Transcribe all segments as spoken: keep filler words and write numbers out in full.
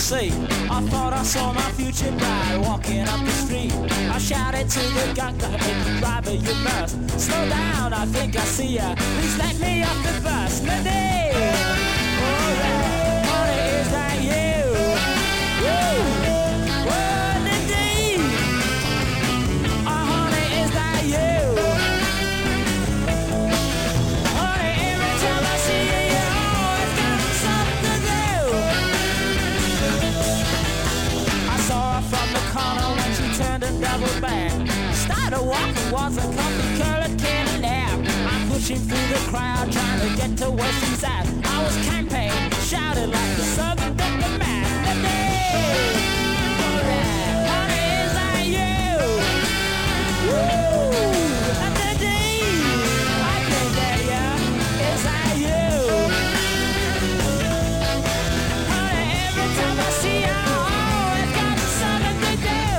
see. I thought I saw my future bride walking up the street. I shouted to the guy, hey, driver, you must slow down, I think I see ya. Please let me off the bus. Nadine! Oh, yeah. Honey, is that you? Woo! Whoa, Nadine! Oh, honey, is that you? Honey, every time I see you, you always got something to do. I saw her from the corner when she turned and doubled back. Started walking towards a comfy colored Cadillac. I'm pushing through the crowd trying to get to where she's at. I was campaigning, shouted like the southern diplomat. Nadine! Alright, honey, is that you? Woo! Nadine! I can get ya. Is that you? Honey, every time I see you, I always got something to do.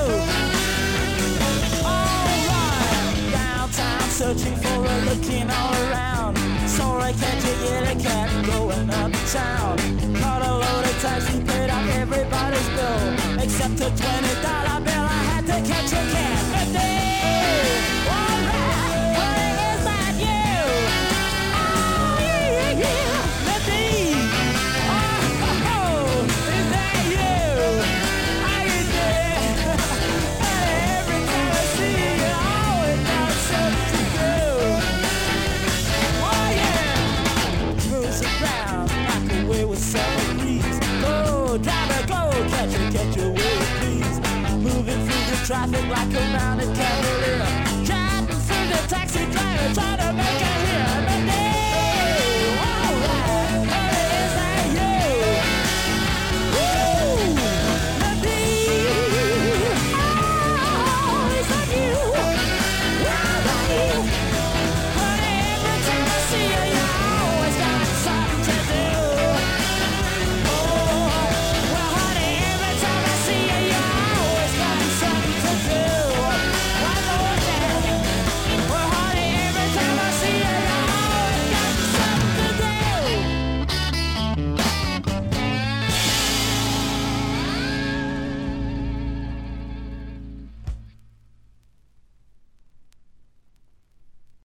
Alright, downtown searching for a looking all around. Sorry, can't you get a cat going uptown? Caught a load of taxi, paid out everybody's bill, except a twenty dollar bill. I had to catch a cab. Nadine! Alright, honey, is that you? Oh, yeah, yeah, Nadine! Oh, oh, oh, is that you? How you doing? Honey, every time I see you, you always got something to do. Oh, yeah! Cruise around, knock away with summer breeze. Go, driver, go, catch it, catch your way, please. Moving through the traffic like a mounted cavalier. Driving through the taxi driver, trying to make